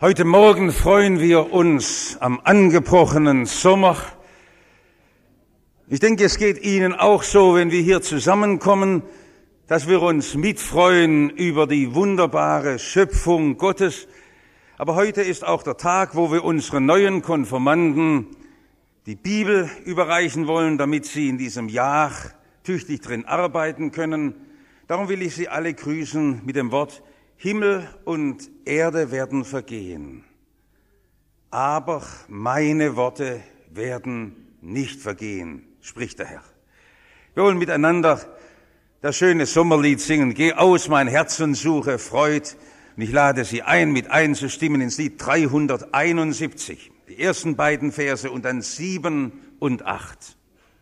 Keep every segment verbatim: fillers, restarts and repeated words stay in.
Heute Morgen freuen wir uns am angebrochenen Sommer. Ich denke, es geht Ihnen auch so, wenn wir hier zusammenkommen, dass wir uns mitfreuen über die wunderbare Schöpfung Gottes. Aber heute ist auch der Tag, wo wir unseren neuen Konfirmanden die Bibel überreichen wollen, damit sie in diesem Jahr tüchtig drin arbeiten können. Darum will ich Sie alle grüßen mit dem Wort: Himmel und Erde werden vergehen, aber meine Worte werden nicht vergehen, spricht der Herr. Wir wollen miteinander das schöne Sommerlied singen: Geh aus, mein Herz, und suche Freud. Und ich lade Sie ein, mit einzustimmen ins Lied dreihunderteinundsiebzig, die ersten beiden Verse und dann sieben und acht.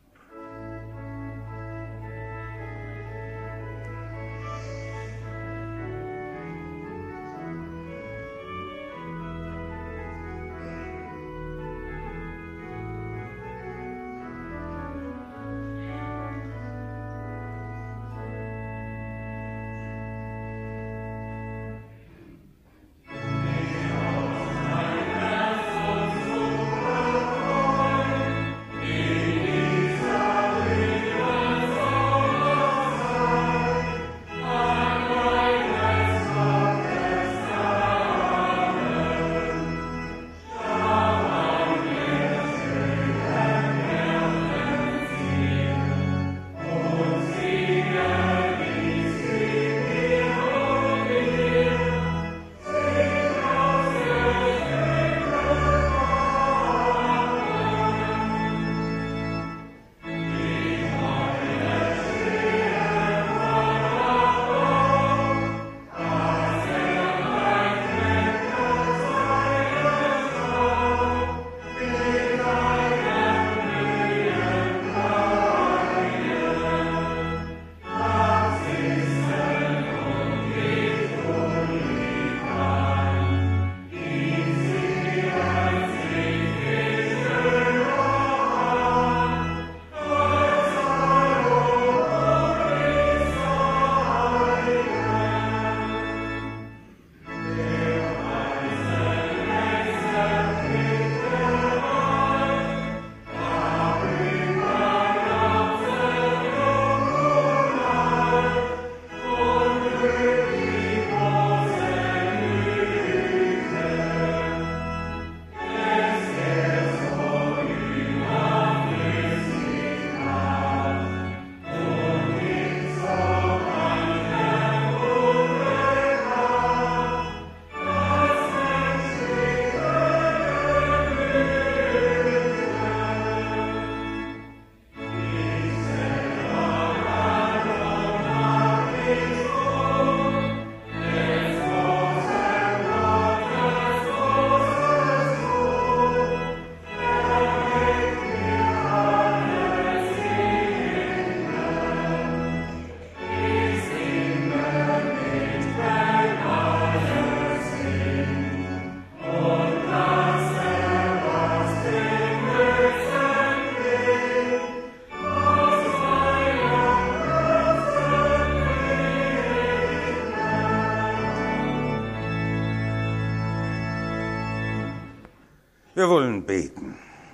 Wir wollen beten.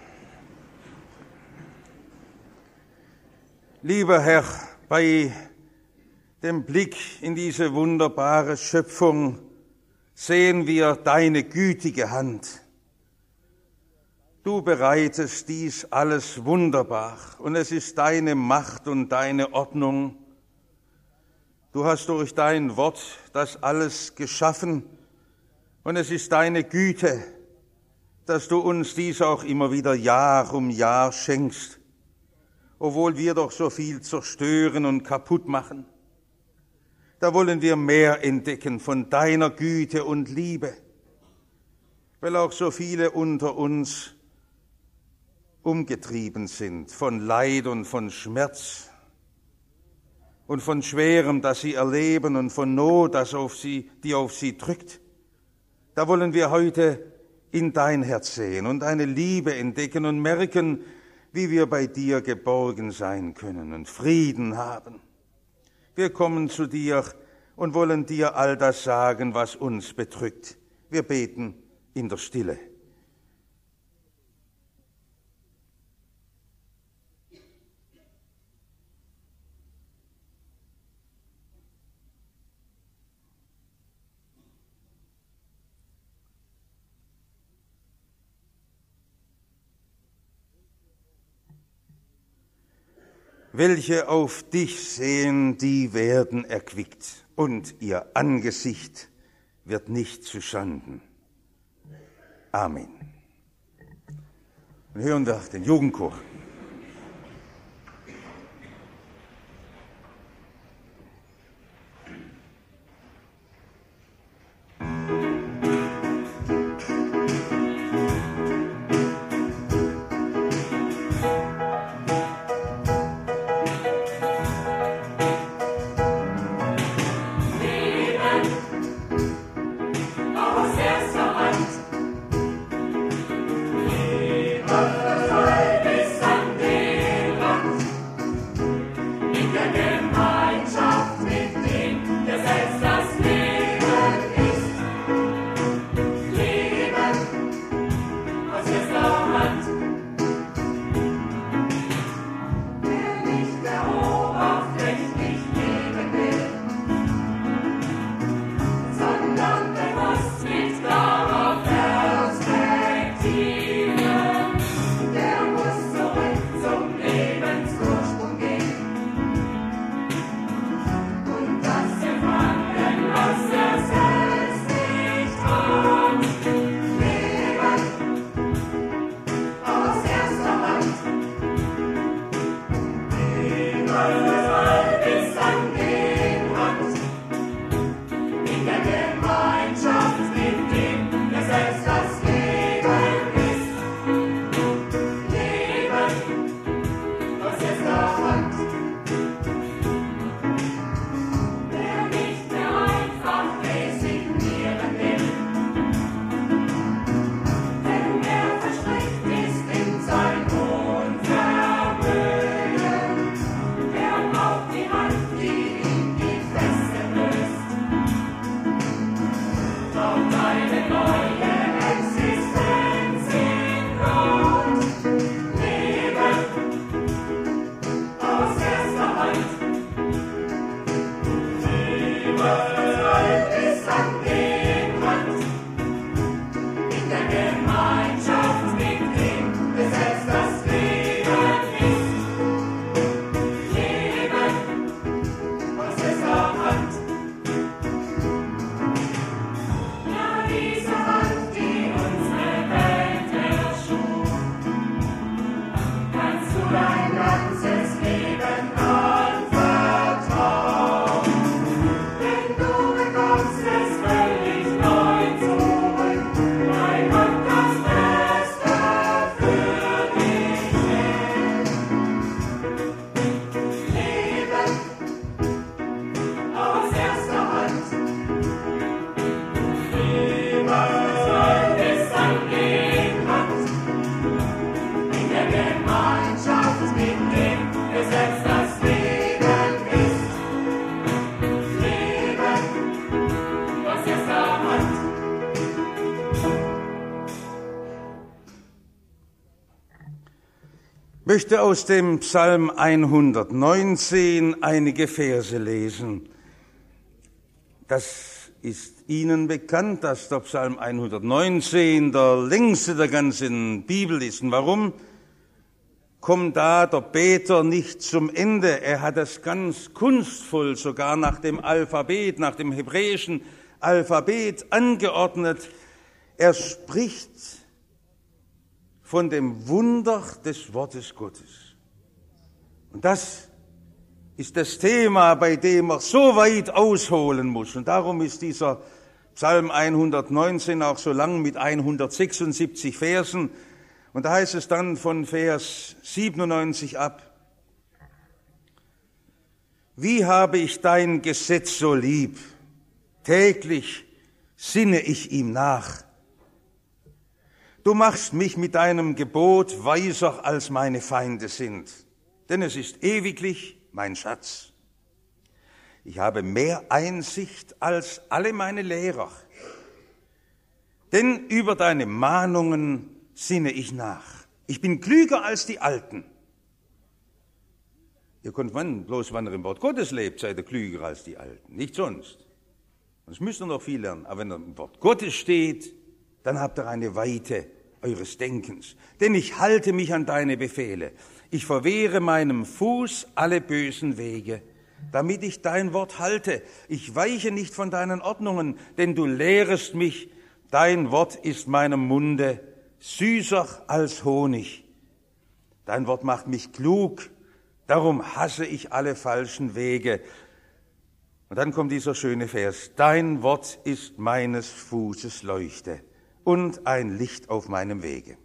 Lieber Herr, bei dem Blick in diese wunderbare Schöpfung sehen wir deine gütige Hand. Du bereitest dies alles wunderbar, und es ist deine Macht und deine Ordnung. Du hast durch dein Wort das alles geschaffen, und es ist deine Güte, dass du uns dies auch immer wieder Jahr um Jahr schenkst, obwohl wir doch so viel zerstören und kaputt machen. Da wollen wir mehr entdecken von deiner Güte und Liebe, weil auch so viele unter uns umgetrieben sind von Leid und von Schmerz und von Schwerem, das sie erleben, und von Not, das auf sie, die auf sie drückt. Da wollen wir heute in dein Herz sehen und deine Liebe entdecken und merken, wie wir bei dir geborgen sein können und Frieden haben. Wir kommen zu dir und wollen dir all das sagen, was uns bedrückt. Wir beten: in der Stille. Welche auf dich sehen, die werden erquickt, und ihr Angesicht wird nicht zu Schanden. Amen. Und hören wir den Jugendchor. Ich möchte aus dem Psalm hundertneunzehn einige Verse lesen. Das ist Ihnen bekannt, dass der Psalm hundertneunzehn der längste der ganzen Bibel ist. Und warum kommt da der Beter nicht zum Ende? Er hat das ganz kunstvoll, sogar nach dem Alphabet, nach dem hebräischen Alphabet angeordnet. Er spricht von dem Wunder des Wortes Gottes. Und das ist das Thema, bei dem er so weit ausholen muss. Und darum ist dieser Psalm hundertneunzehn auch so lang mit hundertsechsundsiebzig Versen. Und da heißt es dann von Vers siebenundneunzig ab: Wie habe ich dein Gesetz so lieb, täglich sinne ich ihm nach. Du machst mich mit deinem Gebot weiser, als meine Feinde sind, denn es ist ewiglich mein Schatz. Ich habe mehr Einsicht als alle meine Lehrer. Denn über deine Mahnungen sinne ich nach. Ich bin klüger als die Alten. Ihr könnt man, bloß wenn ihr im Wort Gottes lebt, seid ihr klüger als die Alten, nicht sonst. Sonst müsst ihr noch viel lernen. Aber wenn ihr im Wort Gottes steht, dann habt ihr eine Weite eures Denkens. Denn ich halte mich an deine Befehle. Ich verwehre meinem Fuß alle bösen Wege, damit ich dein Wort halte. Ich weiche nicht von deinen Ordnungen, denn du lehrest mich. Dein Wort ist meinem Munde süßer als Honig. Dein Wort macht mich klug. Darum hasse ich alle falschen Wege. Und dann kommt dieser schöne Vers. Dein Wort ist meines Fußes Leuchte und ein Licht auf meinem Wege.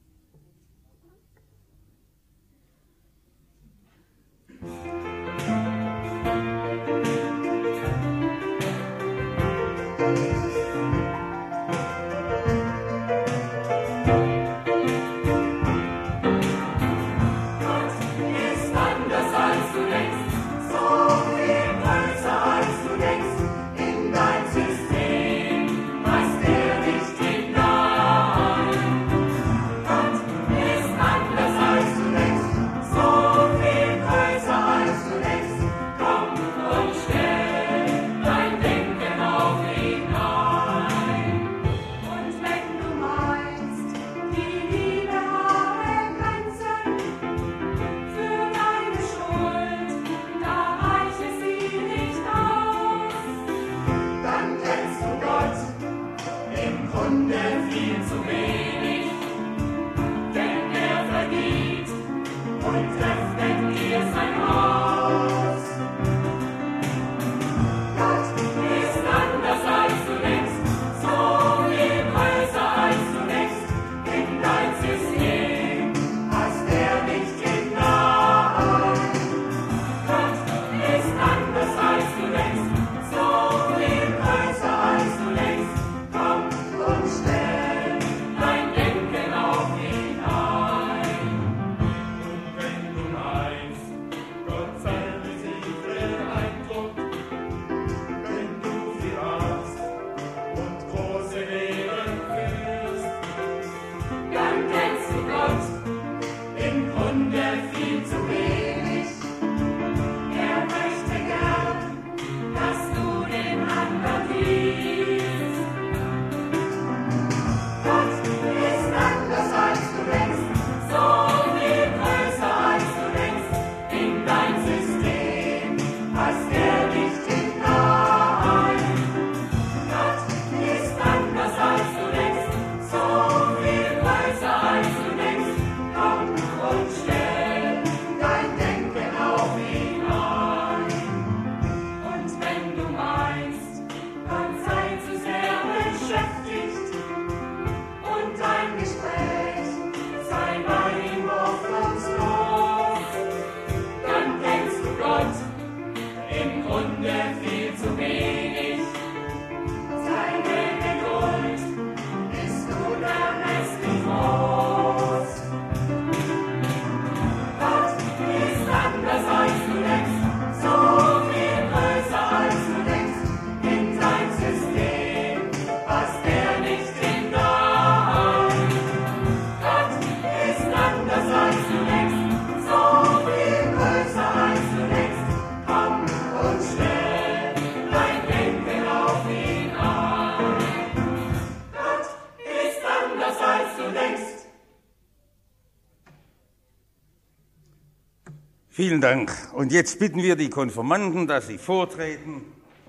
Vielen Dank. Und jetzt bitten wir die Konfirmanden, dass sie vortreten.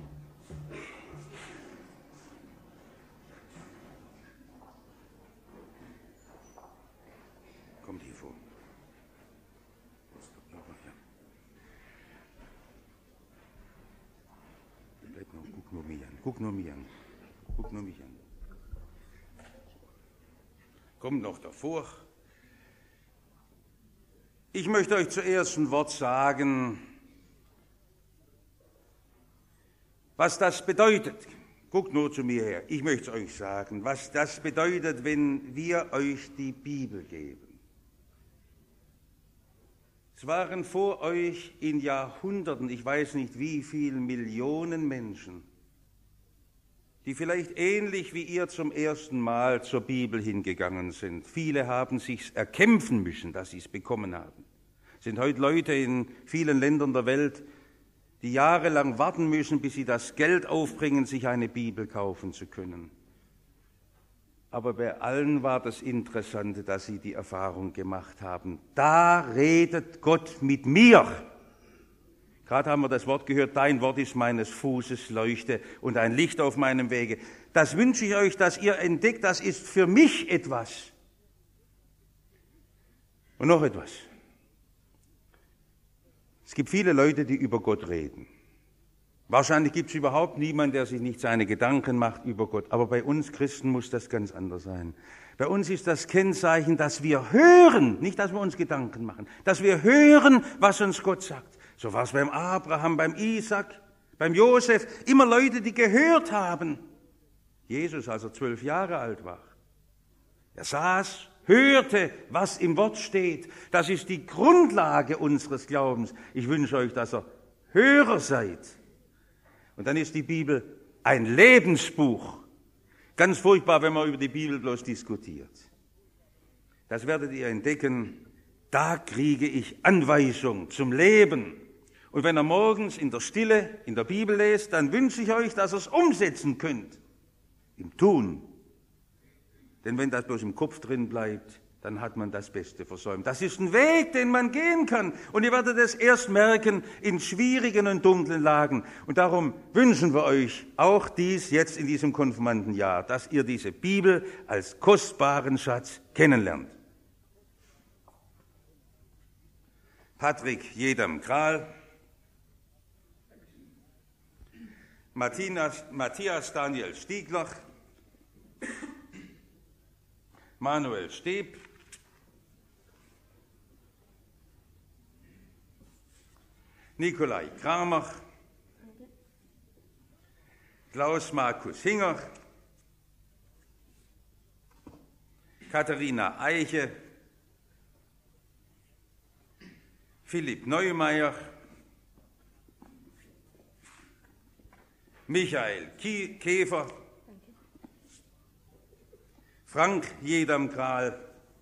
Kommt hier vor. Bleib noch, guck nur mich an, guck nur mich an, guck nur mich an. Kommt noch davor. Ich möchte euch zuerst ein Wort sagen, was das bedeutet. Guckt nur zu mir her. Ich möchte es euch sagen, was das bedeutet, wenn wir euch die Bibel geben. Es waren vor euch in Jahrhunderten, ich weiß nicht wie viele Millionen Menschen, die vielleicht ähnlich wie ihr zum ersten Mal zur Bibel hingegangen sind. Viele haben sich's erkämpfen müssen, dass sie es bekommen haben. Es sind heute Leute in vielen Ländern der Welt, die jahrelang warten müssen, bis sie das Geld aufbringen, sich eine Bibel kaufen zu können. Aber bei allen war das Interessante, dass sie die Erfahrung gemacht haben, da redet Gott mit mir. Gerade haben wir das Wort gehört, dein Wort ist meines Fußes Leuchte und ein Licht auf meinem Wege. Das wünsche ich euch, dass ihr entdeckt, das ist für mich etwas. Und noch etwas. Es gibt viele Leute, die über Gott reden. Wahrscheinlich gibt es überhaupt niemanden, der sich nicht seine Gedanken macht über Gott. Aber bei uns Christen muss das ganz anders sein. Bei uns ist das Kennzeichen, dass wir hören, nicht, dass wir uns Gedanken machen, dass wir hören, was uns Gott sagt. So war es beim Abraham, beim Isaac, beim Josef. Immer Leute, die gehört haben. Jesus, als er zwölf Jahre alt war. Er saß, hörte, was im Wort steht. Das ist die Grundlage unseres Glaubens. Ich wünsche euch, dass ihr Hörer seid. Und dann ist die Bibel ein Lebensbuch. Ganz furchtbar, wenn man über die Bibel bloß diskutiert. Das werdet ihr entdecken. Da kriege ich Anweisung zum Leben. Und wenn ihr morgens in der Stille in der Bibel lest, dann wünsche ich euch, dass ihr es umsetzen könnt. Im Tun. Denn wenn das bloß im Kopf drin bleibt, dann hat man das Beste versäumt. Das ist ein Weg, den man gehen kann. Und ihr werdet es erst merken in schwierigen und dunklen Lagen. Und darum wünschen wir euch auch dies jetzt in diesem Konfirmandenjahr, dass ihr diese Bibel als kostbaren Schatz kennenlernt. Patrick Jedam Kral, Matthias, Matthias Daniel Stiegler, Manuel Steb, Nikolai Kramer, Klaus Markus Hinger, Katharina Eiche, Philipp Neumeier, Michael Käfer, Frank Jedam Kral,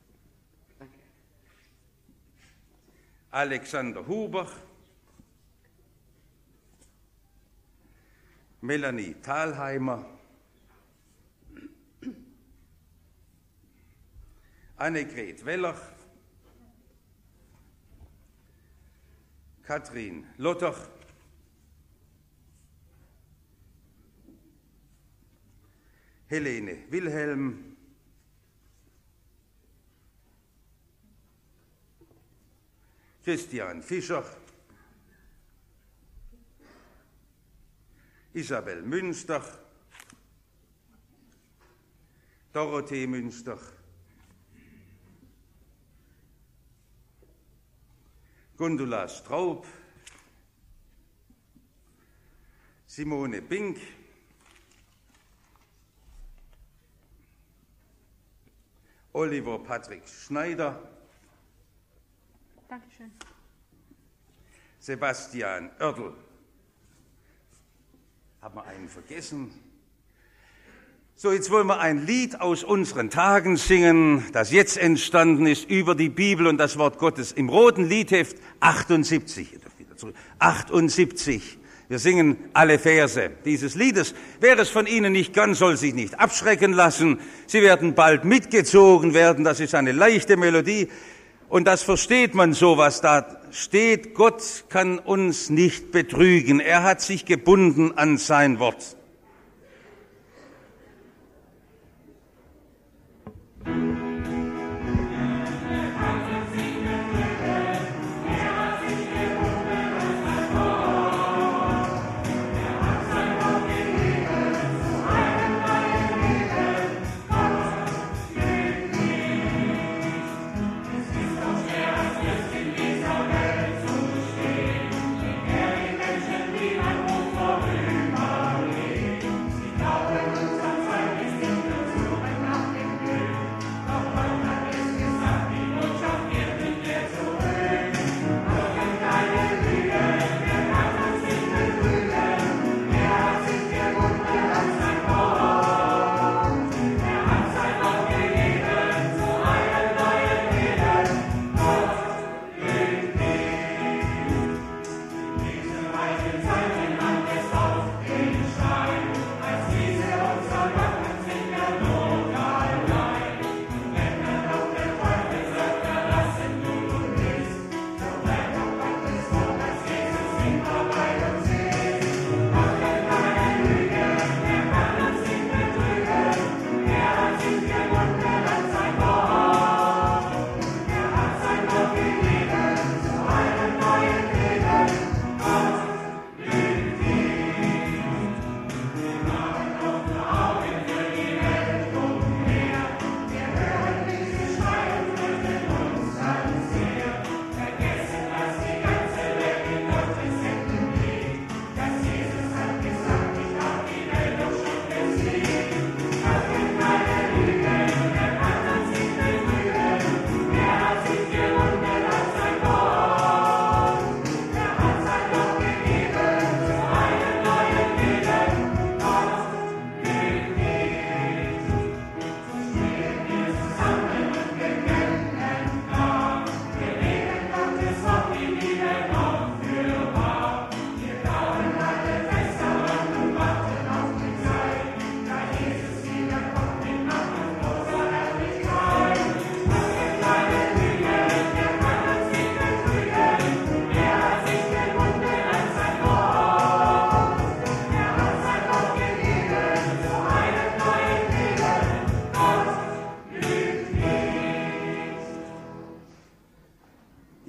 Alexander Huber, Melanie Thalheimer, Annegret Weller, Katrin Lotter, Helene Wilhelm, Christian Fischer, Isabel Münster, Dorothee Münster, Gundula Straub, Simone Bink, Oliver Patrick Schneider, Dankeschön. Sebastian Oertel. Haben wir einen vergessen? So, jetzt wollen wir ein Lied aus unseren Tagen singen, das jetzt entstanden ist über die Bibel und das Wort Gottes im roten Liedheft achtundsiebzig. achtundsiebzig. Wir singen alle Verse dieses Liedes. Wer es von Ihnen nicht kann, soll sich nicht abschrecken lassen. Sie werden bald mitgezogen werden. Das ist eine leichte Melodie. Und das versteht man so, was da steht. Gott kann uns nicht betrügen. Er hat sich gebunden an sein Wort.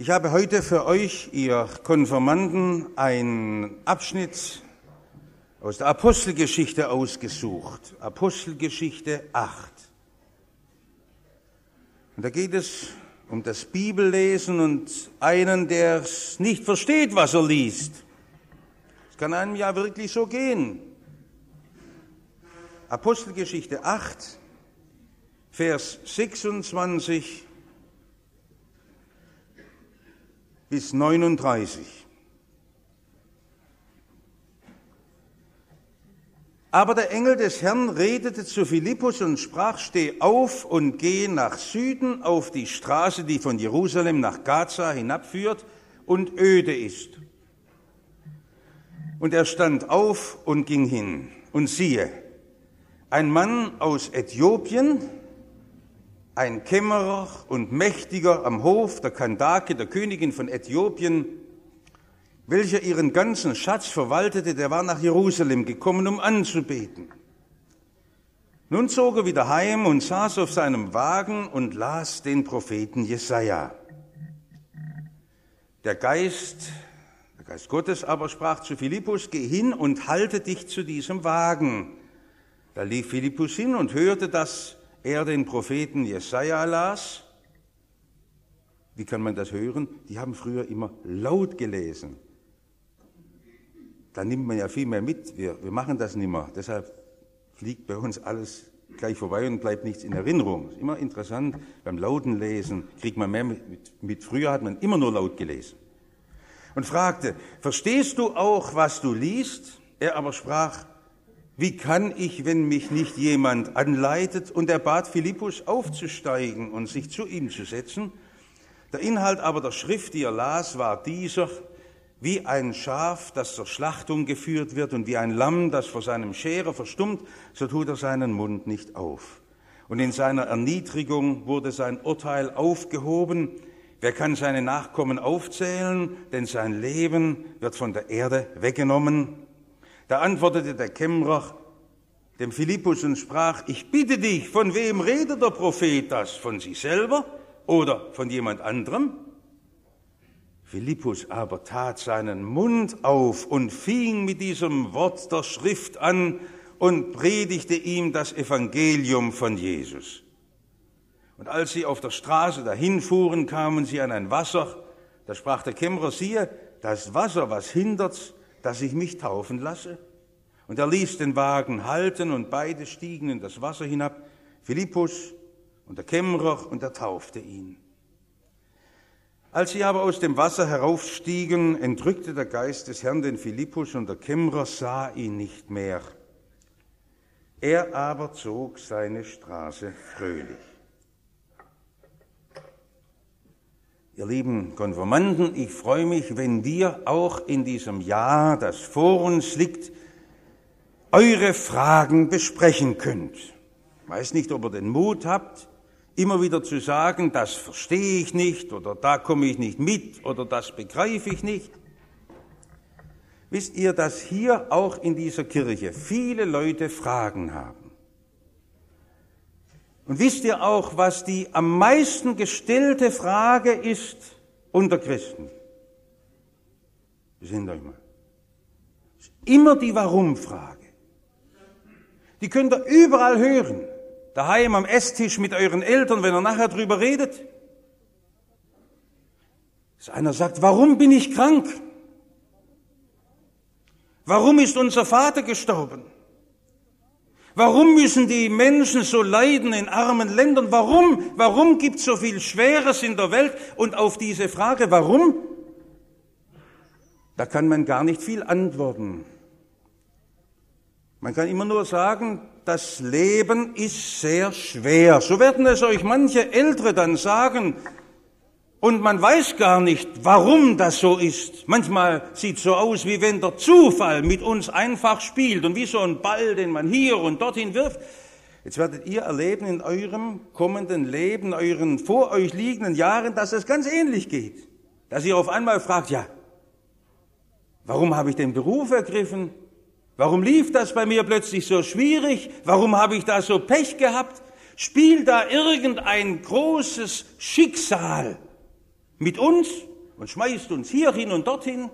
Ich habe heute für euch, ihr Konfirmanden, einen Abschnitt aus der Apostelgeschichte ausgesucht. Apostelgeschichte acht. Und da geht es um das Bibellesen und einen, der es nicht versteht, was er liest. Es kann einem ja wirklich so gehen. Apostelgeschichte acht, Vers sechsundzwanzig bis neununddreißig. Aber der Engel des Herrn redete zu Philippus und sprach: Steh auf und geh nach Süden auf die Straße, die von Jerusalem nach Gaza hinabführt und öde ist. Und er stand auf und ging hin. Und siehe, ein Mann aus Äthiopien, ein Kämmerer und Mächtiger am Hof der Kandake, der Königin von Äthiopien, welcher ihren ganzen Schatz verwaltete, der war nach Jerusalem gekommen, um anzubeten. Nun zog er wieder heim und saß auf seinem Wagen und las den Propheten Jesaja. Der Geist, der Geist Gottes aber sprach zu Philippus: Geh hin und halte dich zu diesem Wagen. Da lief Philippus hin und hörte, dass er den Propheten Jesaja las. Wie kann man das hören? Die haben früher immer laut gelesen. Da nimmt man ja viel mehr mit. Wir, wir machen das nicht mehr. Deshalb fliegt bei uns alles gleich vorbei und bleibt nichts in Erinnerung. Ist immer interessant, beim lauten Lesen kriegt man mehr mit, mit, mit. Früher hat man immer nur laut gelesen. Und fragte: Verstehst du auch, was du liest? Er aber sprach: Wie kann ich, wenn mich nicht jemand anleitet? Und er bat Philippus aufzusteigen und sich zu ihm zu setzen. Der Inhalt aber der Schrift, die er las, war dieser: Wie ein Schaf, das zur Schlachtung geführt wird, und wie ein Lamm, das vor seinem Scherer verstummt, so tut er seinen Mund nicht auf. Und in seiner Erniedrigung wurde sein Urteil aufgehoben. Wer kann seine Nachkommen aufzählen? Denn sein Leben wird von der Erde weggenommen. Da antwortete der Kämmerer dem Philippus und sprach: Ich bitte dich, von wem redet der Prophet das? Von sich selber oder von jemand anderem? Philippus aber tat seinen Mund auf und fing mit diesem Wort der Schrift an und predigte ihm das Evangelium von Jesus. Und als sie auf der Straße dahin fuhren, kamen sie an ein Wasser. Da sprach der Kämmerer: Siehe, das Wasser, was hindert's, dass ich mich taufen lasse? Und er ließ den Wagen halten, und beide stiegen in das Wasser hinab, Philippus und der Kämmerer, und er taufte ihn. Als sie aber aus dem Wasser heraufstiegen, entrückte der Geist des Herrn den Philippus, und der Kämmerer sah ihn nicht mehr. Er aber zog seine Straße fröhlich. Ihr lieben Konfirmanden, ich freue mich, wenn wir auch in diesem Jahr, das vor uns liegt, eure Fragen besprechen könnt. Ich weiß nicht, ob ihr den Mut habt, immer wieder zu sagen: Das verstehe ich nicht, oder da komme ich nicht mit, oder das begreife ich nicht. Wisst ihr, dass hier auch in dieser Kirche viele Leute Fragen haben? Und wisst ihr auch, was die am meisten gestellte Frage ist unter Christen? Besinnt euch mal. Das ist immer die Warum-Frage. Die könnt ihr überall hören. Daheim am Esstisch mit euren Eltern, wenn ihr nachher drüber redet. Dass einer sagt: Warum bin ich krank? Warum ist unser Vater gestorben? Warum müssen die Menschen so leiden in armen Ländern? Warum? Warum gibt es so viel Schweres in der Welt? Und auf diese Frage, warum, da kann man gar nicht viel antworten. Man kann immer nur sagen, das Leben ist sehr schwer. So werden es euch manche Ältere dann sagen. Und man weiß gar nicht, warum das so ist. Manchmal sieht es so aus, wie wenn der Zufall mit uns einfach spielt und wie so ein Ball, den man hier und dorthin wirft. Jetzt werdet ihr erleben in eurem kommenden Leben, euren vor euch liegenden Jahren, dass es ganz ähnlich geht. Dass ihr auf einmal fragt: Ja, warum habe ich den Beruf ergriffen? Warum lief das bei mir plötzlich so schwierig? Warum habe ich da so Pech gehabt? Spielt da irgendein großes Schicksal mit uns und schmeißt uns hierhin und dorthin.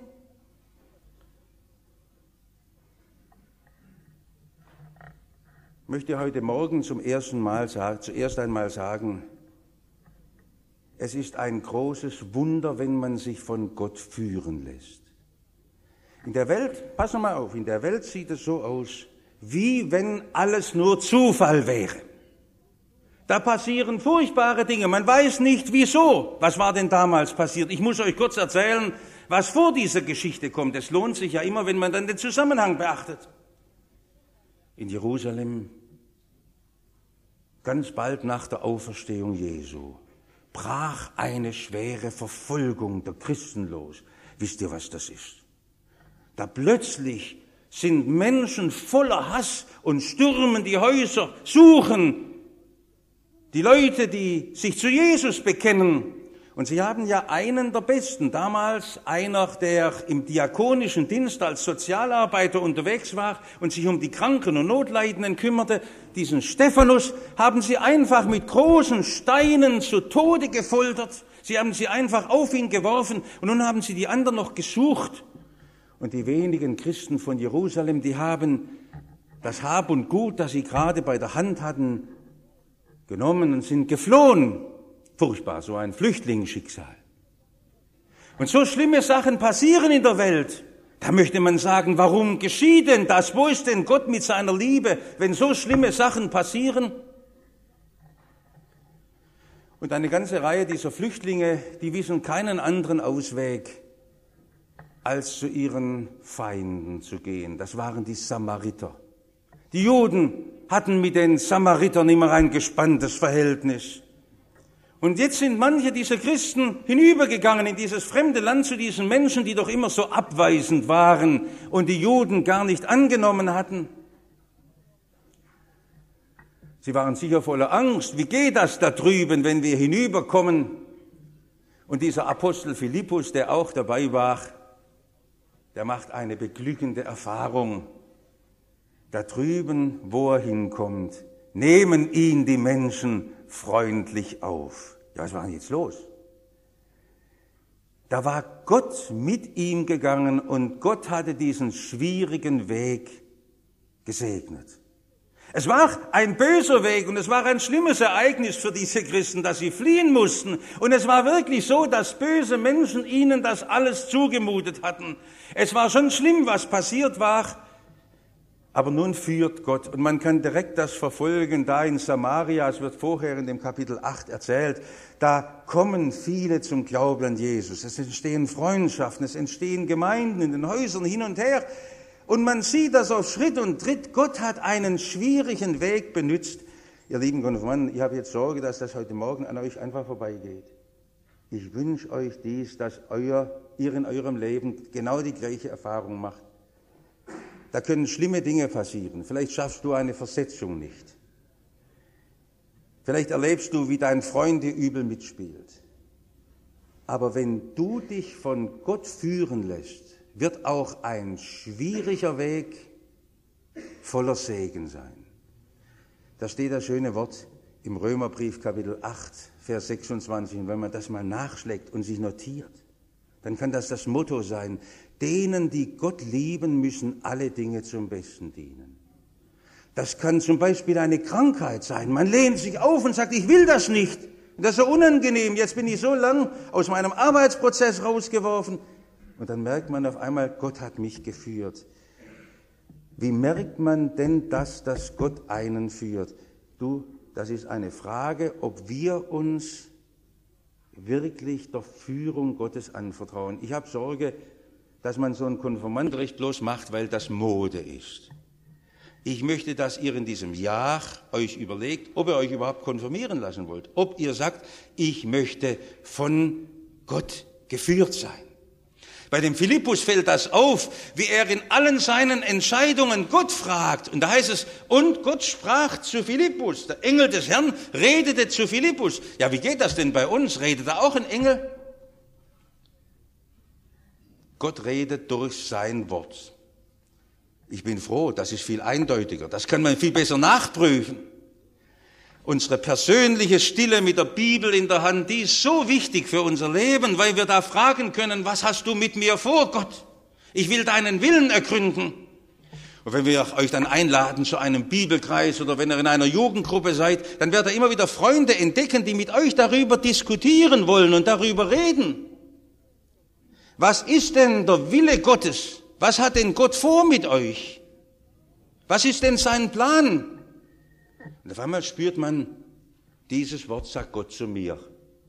Ich möchte heute Morgen zum ersten Mal sagen, zuerst einmal sagen, es ist ein großes Wunder, wenn man sich von Gott führen lässt. In der Welt, pass mal auf, in der Welt sieht es so aus, wie wenn alles nur Zufall wäre. Da passieren furchtbare Dinge, man weiß nicht wieso. Was war denn damals passiert? Ich muss euch kurz erzählen, was vor dieser Geschichte kommt. Es lohnt sich ja immer, wenn man dann den Zusammenhang beachtet. In Jerusalem, ganz bald nach der Auferstehung Jesu, brach eine schwere Verfolgung der Christen los. Wisst ihr, was das ist? Da plötzlich sind Menschen voller Hass und stürmen die Häuser, suchen die Leute, die sich zu Jesus bekennen. Und sie haben ja einen der Besten, damals einer, der im diakonischen Dienst als Sozialarbeiter unterwegs war und sich um die Kranken und Notleidenden kümmerte, diesen Stephanus, haben sie einfach mit großen Steinen zu Tode gefoltert. Sie haben sie einfach auf ihn geworfen und nun haben sie die anderen noch gesucht. Und die wenigen Christen von Jerusalem, die haben das Hab und Gut, das sie gerade bei der Hand hatten, genommen und sind geflohen. Furchtbar, so ein Flüchtlingsschicksal. Und so schlimme Sachen passieren in der Welt. Da möchte man sagen, warum geschieht denn das? Wo ist denn Gott mit seiner Liebe, wenn so schlimme Sachen passieren? Und eine ganze Reihe dieser Flüchtlinge, die wissen keinen anderen Ausweg, als zu ihren Feinden zu gehen. Das waren die Samariter. Die Juden hatten mit den Samaritern immer ein gespanntes Verhältnis. Und jetzt sind manche dieser Christen hinübergegangen in dieses fremde Land zu diesen Menschen, die doch immer so abweisend waren und die Juden gar nicht angenommen hatten. Sie waren sicher voller Angst. Wie geht das da drüben, wenn wir hinüberkommen? Und dieser Apostel Philippus, der auch dabei war, der macht eine beglückende Erfahrung. Da drüben, wo er hinkommt, nehmen ihn die Menschen freundlich auf. Ja, was war denn jetzt los? Da war Gott mit ihm gegangen und Gott hatte diesen schwierigen Weg gesegnet. Es war ein böser Weg und es war ein schlimmes Ereignis für diese Christen, dass sie fliehen mussten. Und es war wirklich so, dass böse Menschen ihnen das alles zugemutet hatten. Es war schon schlimm, was passiert war. Aber nun führt Gott, und man kann direkt das verfolgen, da in Samaria, es wird vorher in dem Kapitel acht erzählt, da kommen viele zum Glauben an Jesus. Es entstehen Freundschaften, es entstehen Gemeinden in den Häusern hin und her. Und man sieht das auf Schritt und Tritt. Gott hat einen schwierigen Weg benutzt. Ihr lieben Konfirmanden, ich habe jetzt Sorge, dass das heute Morgen an euch einfach vorbeigeht. Ich wünsche euch dies, dass euer, ihr in eurem Leben genau die gleiche Erfahrung macht. Da können schlimme Dinge passieren. Vielleicht schaffst du eine Versetzung nicht. Vielleicht erlebst du, wie dein Freund dir übel mitspielt. Aber wenn du dich von Gott führen lässt, wird auch ein schwieriger Weg voller Segen sein. Da steht das schöne Wort im Römerbrief Kapitel acht, Vers sechsundzwanzig. Und wenn man das mal nachschlägt und sich notiert, dann kann das das Motto sein: Denen, die Gott lieben, müssen alle Dinge zum Besten dienen. Das kann zum Beispiel eine Krankheit sein. Man lehnt sich auf und sagt, ich will das nicht. Das ist so unangenehm. Jetzt bin ich so lang aus meinem Arbeitsprozess rausgeworfen. Und dann merkt man auf einmal, Gott hat mich geführt. Wie merkt man denn das, dass Gott einen führt? Du, das ist eine Frage, ob wir uns wirklich der Führung Gottes anvertrauen. Ich habe Sorge, dass man so ein Konfirmandenrecht bloß macht, weil das Mode ist. Ich möchte, dass ihr in diesem Jahr euch überlegt, ob ihr euch überhaupt konfirmieren lassen wollt. Ob ihr sagt, ich möchte von Gott geführt sein. Bei dem Philippus fällt das auf, wie er in allen seinen Entscheidungen Gott fragt. Und da heißt es, und Gott sprach zu Philippus. Der Engel des Herrn redete zu Philippus. Ja, wie geht das denn bei uns? Redet da auch ein Engel? Gott redet durch sein Wort. Ich bin froh, das ist viel eindeutiger. Das kann man viel besser nachprüfen. Unsere persönliche Stille mit der Bibel in der Hand, die ist so wichtig für unser Leben, weil wir da fragen können, was hast du mit mir vor, Gott? Ich will deinen Willen ergründen. Und wenn wir euch dann einladen zu einem Bibelkreis oder wenn ihr in einer Jugendgruppe seid, dann werdet ihr immer wieder Freunde entdecken, die mit euch darüber diskutieren wollen und darüber reden. Was ist denn der Wille Gottes? Was hat denn Gott vor mit euch? Was ist denn sein Plan? Und auf einmal spürt man, dieses Wort sagt Gott zu mir.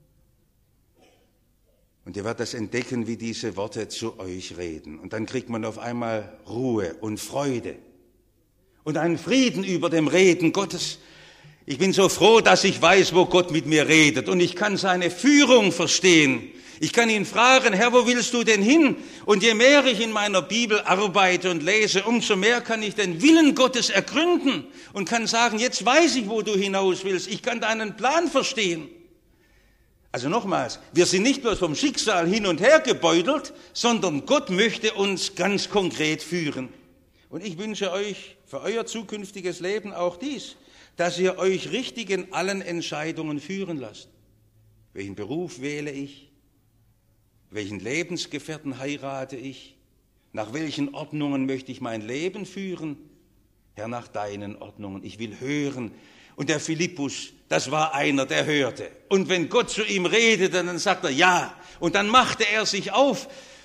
Und ihr werdet das entdecken, wie diese Worte zu euch reden. Und dann kriegt man auf einmal Ruhe und Freude und einen Frieden über dem Reden Gottes. Ich bin so froh, dass ich weiß, wo Gott mit mir redet. Und ich kann seine Führung verstehen. Ich kann ihn fragen, Herr, wo willst du denn hin? Und je mehr ich in meiner Bibel arbeite und lese, umso mehr kann ich den Willen Gottes ergründen und kann sagen, jetzt weiß ich, wo du hinaus willst. Ich kann deinen Plan verstehen. Also nochmals, wir sind nicht bloß vom Schicksal hin und her gebeutelt, sondern Gott möchte uns ganz konkret führen. Und ich wünsche euch für euer zukünftiges Leben auch dies, dass ihr euch richtig in allen Entscheidungen führen lasst. Welchen Beruf wähle ich? Welchen Lebensgefährten heirate ich? Nach welchen Ordnungen möchte ich mein Leben führen? Herr, nach deinen Ordnungen. Ich will hören. Und der Philippus, das war einer, der hörte. Und wenn Gott zu ihm redete, dann sagt er ja. Und dann machte er sich auf.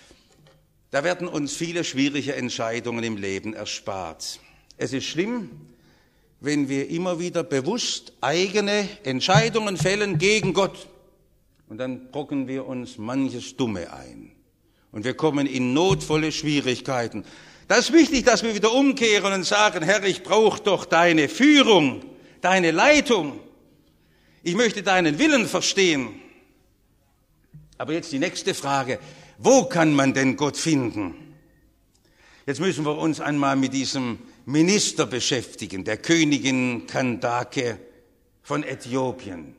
Da werden uns viele schwierige Entscheidungen im Leben erspart. Es ist schlimm, wenn wir immer wieder bewusst eigene Entscheidungen fällen gegen Gott. Und dann brocken wir uns manches Dumme ein. Und wir kommen in notvolle Schwierigkeiten. Das ist wichtig, dass wir wieder umkehren und sagen, Herr, ich brauche doch deine Führung, deine Leitung. Ich möchte deinen Willen verstehen. Aber jetzt die nächste Frage. Wo kann man denn Gott finden? Jetzt müssen wir uns einmal mit diesem Minister beschäftigen, der Königin Kandake von Äthiopien.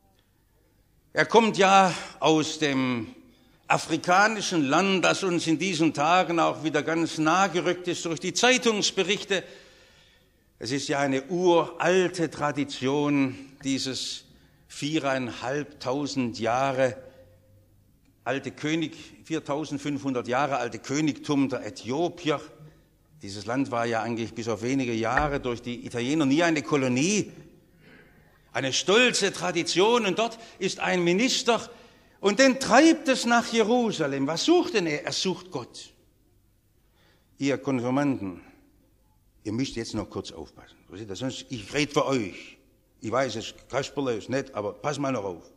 Er kommt ja aus dem afrikanischen Land, das uns in diesen Tagen auch wieder ganz nahe gerückt ist durch die Zeitungsberichte. Es ist ja eine uralte Tradition, dieses viereinhalbtausend Jahre alte König, viertausendfünfhundert Jahre alte Königtum der Äthiopier. Dieses Land war ja eigentlich bis auf wenige Jahre durch die Italiener nie eine Kolonie. Eine stolze Tradition, und dort ist ein Minister und den treibt es nach Jerusalem. Was sucht denn er? Er sucht Gott. Ihr Konfirmanden, ihr müsst jetzt noch kurz aufpassen. Sonst, ich rede für euch. Ich weiß, es ist Kasperle, ist nett, aber pass mal noch auf.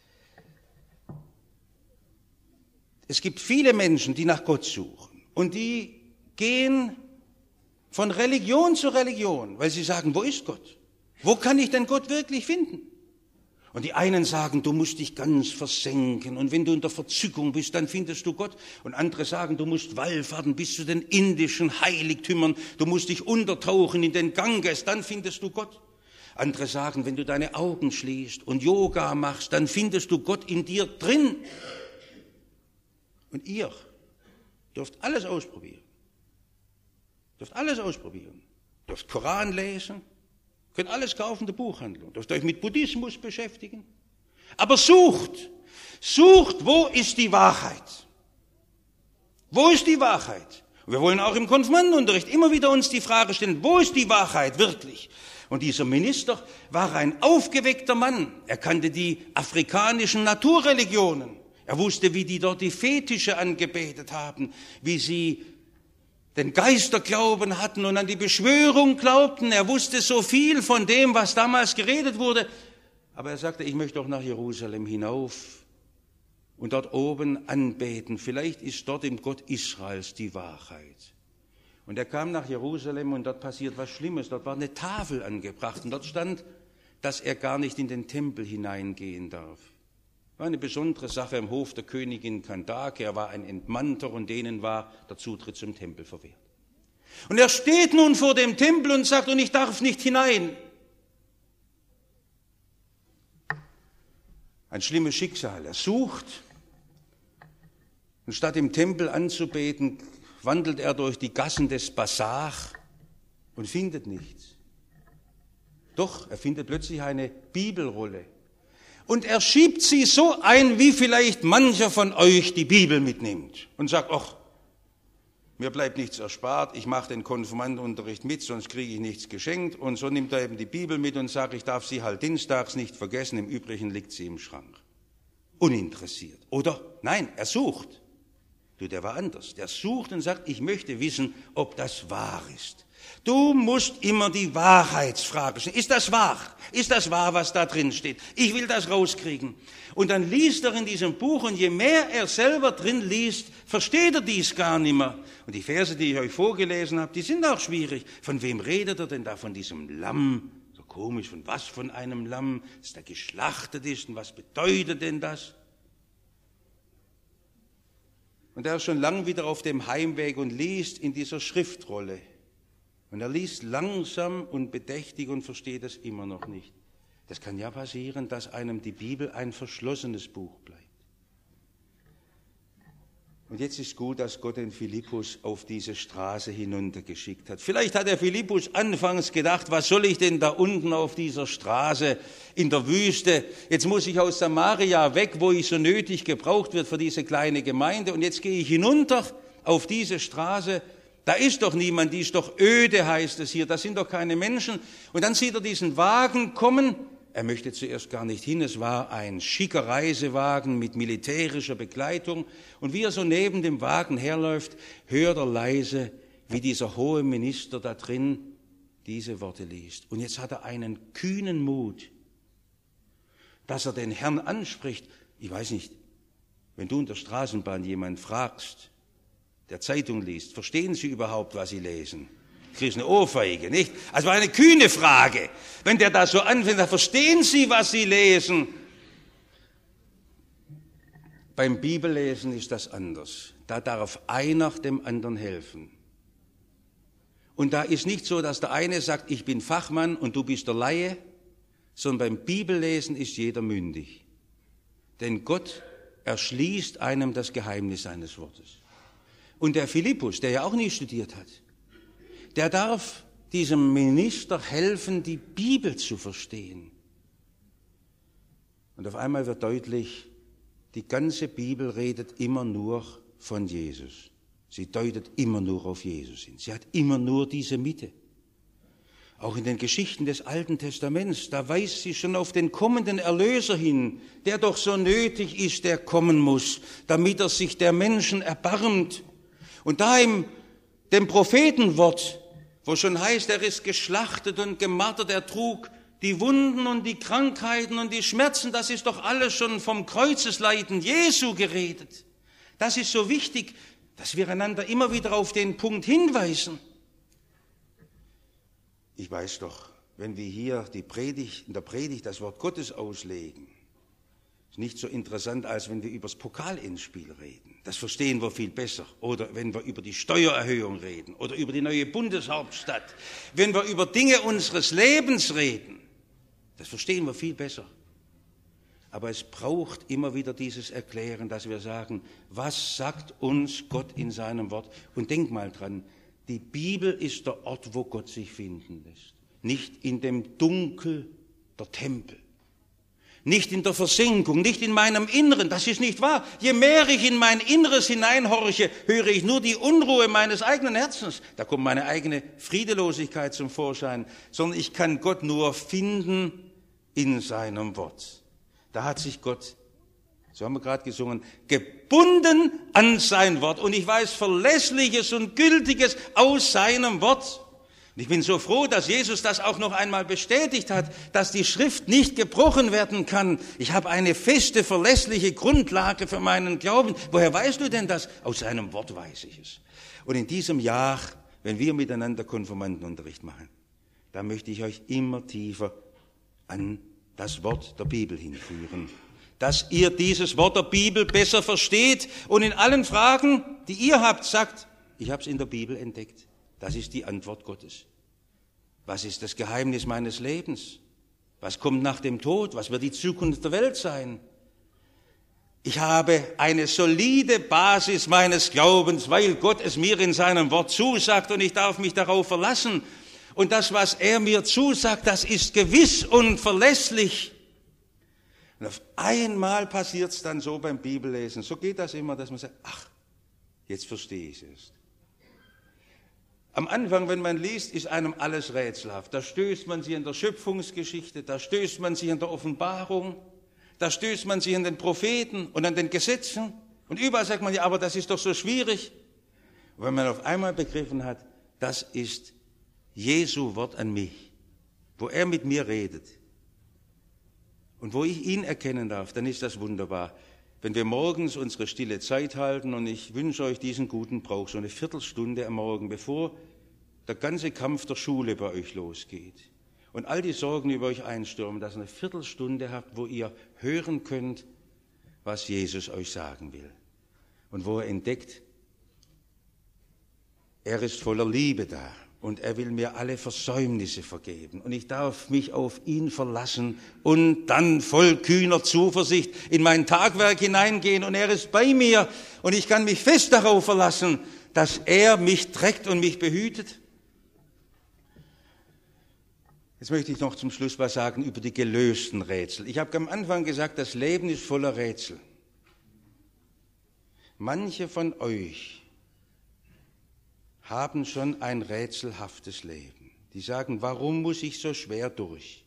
Es gibt viele Menschen, die nach Gott suchen und die gehen von Religion zu Religion, weil sie sagen, wo ist Gott? Wo kann ich denn Gott wirklich finden? Und die einen sagen, du musst dich ganz versenken und wenn du in der Verzückung bist, dann findest du Gott. Und andere sagen, du musst wallfahrten bis zu den indischen Heiligtümern, du musst dich untertauchen in den Ganges, dann findest du Gott. Andere sagen, wenn du deine Augen schließt und Yoga machst, dann findest du Gott in dir drin. Und ihr dürft alles ausprobieren. Dürft alles ausprobieren. Dürft Koran lesen. Könnt alles kaufen in der Buchhandlung, dürft euch mit Buddhismus beschäftigen. Aber sucht, sucht, wo ist die Wahrheit? Wo ist die Wahrheit? Und wir wollen auch im Konfirmandenunterricht immer wieder uns die Frage stellen, wo ist die Wahrheit wirklich? Und dieser Minister war ein aufgeweckter Mann. Er kannte die afrikanischen Naturreligionen. Er wusste, wie die dort die Fetische angebetet haben, wie sie den Geisterglauben hatten und an die Beschwörung glaubten. Er wusste so viel von dem, was damals geredet wurde. Aber er sagte, ich möchte doch nach Jerusalem hinauf und dort oben anbeten. Vielleicht ist dort im Gott Israels die Wahrheit. Und er kam nach Jerusalem und dort passiert was Schlimmes. Dort war eine Tafel angebracht und dort stand, dass er gar nicht in den Tempel hineingehen darf. War eine besondere Sache im Hof der Königin Kandake. Er war ein Entmannter und denen war der Zutritt zum Tempel verwehrt. Und er steht nun vor dem Tempel und sagt, und ich darf nicht hinein. Ein schlimmes Schicksal. Er sucht und statt im Tempel anzubeten, wandelt er durch die Gassen des Basar und findet nichts. Doch, er findet plötzlich eine Bibelrolle. Und er schiebt sie so ein, wie vielleicht mancher von euch die Bibel mitnimmt und sagt, ach, mir bleibt nichts erspart, ich mache den Konfirmandenunterricht mit, sonst kriege ich nichts geschenkt. Und so nimmt er eben die Bibel mit und sagt, ich darf sie halt dienstags nicht vergessen, im Übrigen liegt sie im Schrank. Uninteressiert. Oder, nein, er sucht. Du, der war anders. Der sucht und sagt, ich möchte wissen, ob das wahr ist. Du musst immer die Wahrheitsfrage stellen. Ist das wahr? Ist das wahr, was da drin steht? Ich will das rauskriegen. Und dann liest er in diesem Buch und je mehr er selber drin liest, versteht er dies gar nicht mehr. Und die Verse, die ich euch vorgelesen habe, die sind auch schwierig. Von wem redet er denn da? Von diesem Lamm? So komisch, von was von einem Lamm? Dass der geschlachtet ist und was bedeutet denn das? Und er ist schon lang wieder auf dem Heimweg und liest in dieser Schriftrolle. Und er liest langsam und bedächtig und versteht es immer noch nicht. Das kann ja passieren, dass einem die Bibel ein verschlossenes Buch bleibt. Und jetzt ist gut, dass Gott den Philippus auf diese Straße hinuntergeschickt hat. Vielleicht hat der Philippus anfangs gedacht, was soll ich denn da unten auf dieser Straße in der Wüste? Jetzt muss ich aus Samaria weg, wo ich so nötig gebraucht wird für diese kleine Gemeinde. Und jetzt gehe ich hinunter auf diese Straße. Da ist doch niemand, die ist doch öde, heißt es hier, da sind doch keine Menschen. Und dann sieht er diesen Wagen kommen. Er möchte zuerst gar nicht hin, es war ein schicker Reisewagen mit militärischer Begleitung. Und wie er so neben dem Wagen herläuft, hört er leise, wie dieser hohe Minister da drin diese Worte liest. Und jetzt hat er einen kühnen Mut, dass er den Herrn anspricht. Ich weiß nicht, wenn du in der Straßenbahn jemanden fragst, der Zeitung liest, verstehen Sie überhaupt, was Sie lesen? Du kriegst eine Ohrfeige, nicht? Also war eine kühne Frage. Wenn der da so anfängt, dann verstehen Sie, was Sie lesen? Beim Bibellesen ist das anders. Da darf einer dem anderen helfen. Und da ist nicht so, dass der eine sagt, ich bin Fachmann und du bist der Laie, sondern beim Bibellesen ist jeder mündig. Denn Gott erschließt einem das Geheimnis seines Wortes. Und der Philippus, der ja auch nie studiert hat, der darf diesem Minister helfen, die Bibel zu verstehen. Und auf einmal wird deutlich, die ganze Bibel redet immer nur von Jesus. Sie deutet immer nur auf Jesus hin. Sie hat immer nur diese Mitte. Auch in den Geschichten des Alten Testaments, da weist sie schon auf den kommenden Erlöser hin, der doch so nötig ist, der kommen muss, damit er sich der Menschen erbarmt. Und da im dem Prophetenwort, wo schon heißt, er ist geschlachtet und gemartert, er trug die Wunden und die Krankheiten und die Schmerzen, das ist doch alles schon vom Kreuzesleiden Jesu geredet. Das ist so wichtig, dass wir einander immer wieder auf den Punkt hinweisen. Ich weiß doch, wenn wir hier die Predigt, in der Predigt das Wort Gottes auslegen, ist nicht so interessant, als wenn wir über das Pokalendspiel reden. Das verstehen wir viel besser. Oder wenn wir über die Steuererhöhung reden oder über die neue Bundeshauptstadt. Wenn wir über Dinge unseres Lebens reden, das verstehen wir viel besser. Aber es braucht immer wieder dieses Erklären, dass wir sagen, was sagt uns Gott in seinem Wort? Und denk mal dran, die Bibel ist der Ort, wo Gott sich finden lässt. Nicht in dem Dunkel der Tempel. Nicht in der Versenkung, nicht in meinem Inneren, das ist nicht wahr. Je mehr ich in mein Inneres hineinhorche, höre ich nur die Unruhe meines eigenen Herzens. Da kommt meine eigene Friedelosigkeit zum Vorschein, sondern ich kann Gott nur finden in seinem Wort. Da hat sich Gott, so haben wir gerade gesungen, gebunden an sein Wort. Und ich weiß Verlässliches und Gültiges aus seinem Wort. Und ich bin so froh, dass Jesus das auch noch einmal bestätigt hat, dass die Schrift nicht gebrochen werden kann. Ich habe eine feste, verlässliche Grundlage für meinen Glauben. Woher weißt du denn das? Aus seinem Wort weiß ich es. Und in diesem Jahr, wenn wir miteinander Konfirmandenunterricht machen, da möchte ich euch immer tiefer an das Wort der Bibel hinführen. Dass ihr dieses Wort der Bibel besser versteht und in allen Fragen, die ihr habt, sagt, ich habe es in der Bibel entdeckt. Das ist die Antwort Gottes. Was ist das Geheimnis meines Lebens? Was kommt nach dem Tod? Was wird die Zukunft der Welt sein? Ich habe eine solide Basis meines Glaubens, weil Gott es mir in seinem Wort zusagt und ich darf mich darauf verlassen. Und das, was er mir zusagt, das ist gewiss und verlässlich. Und auf einmal passiert es dann so beim Bibellesen. So geht das immer, dass man sagt, ach, jetzt verstehe ich es. Am Anfang, wenn man liest, ist einem alles rätselhaft. Da stößt man sich in der Schöpfungsgeschichte, da stößt man sich in der Offenbarung, da stößt man sich an den Propheten und an den Gesetzen. Und überall sagt man, ja, aber das ist doch so schwierig. Und wenn man auf einmal begriffen hat, das ist Jesu Wort an mich, wo er mit mir redet und wo ich ihn erkennen darf, dann ist das wunderbar. Wenn wir morgens unsere stille Zeit halten, und ich wünsche euch diesen guten Brauch, so eine Viertelstunde am Morgen, bevor der ganze Kampf der Schule bei euch losgeht und all die Sorgen über euch einstürmen, dass ihr eine Viertelstunde habt, wo ihr hören könnt, was Jesus euch sagen will. Und wo er entdeckt, er ist voller Liebe da und er will mir alle Versäumnisse vergeben. Und ich darf mich auf ihn verlassen und dann voll kühner Zuversicht in mein Tagwerk hineingehen. Und er ist bei mir und ich kann mich fest darauf verlassen, dass er mich trägt und mich behütet. Jetzt möchte ich noch zum Schluss was sagen über die gelösten Rätsel. Ich habe am Anfang gesagt, das Leben ist voller Rätsel. Manche von euch haben schon ein rätselhaftes Leben. Die sagen, warum muss ich so schwer durch?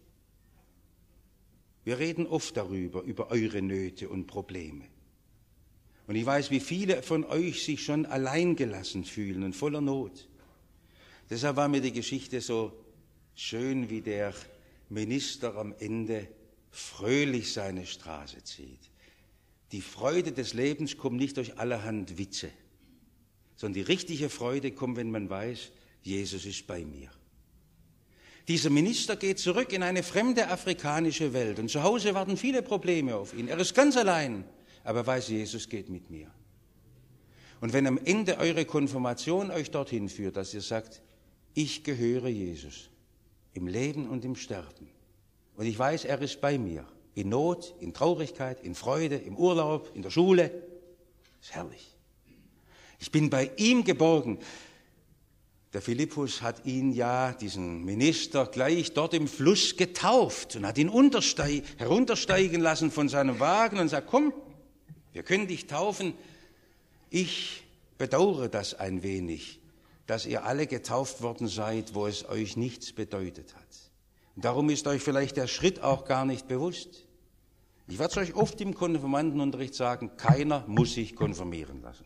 Wir reden oft darüber, über eure Nöte und Probleme. Und ich weiß, wie viele von euch sich schon alleingelassen fühlen und voller Not. Deshalb war mir die Geschichte so schön, wie der Minister am Ende fröhlich seine Straße zieht. Die Freude des Lebens kommt nicht durch allerhand Witze, sondern die richtige Freude kommt, wenn man weiß, Jesus ist bei mir. Dieser Minister geht zurück in eine fremde afrikanische Welt und zu Hause warten viele Probleme auf ihn. Er ist ganz allein, aber er weiß, Jesus geht mit mir. Und wenn am Ende eure Konfirmation euch dorthin führt, dass ihr sagt, ich gehöre Jesus im Leben und im Sterben und ich weiß, er ist bei mir, in Not, in Traurigkeit, in Freude, im Urlaub, in der Schule, das ist herrlich. Ich bin bei ihm geborgen. Der Philippus hat ihn ja, diesen Minister, gleich dort im Fluss getauft und hat ihn untersteig, heruntersteigen lassen von seinem Wagen und sagt, komm, wir können dich taufen. Ich bedauere das ein wenig, dass ihr alle getauft worden seid, wo es euch nichts bedeutet hat. Und darum ist euch vielleicht der Schritt auch gar nicht bewusst. Ich werde es euch oft im Konfirmandenunterricht sagen, keiner muss sich konfirmieren lassen.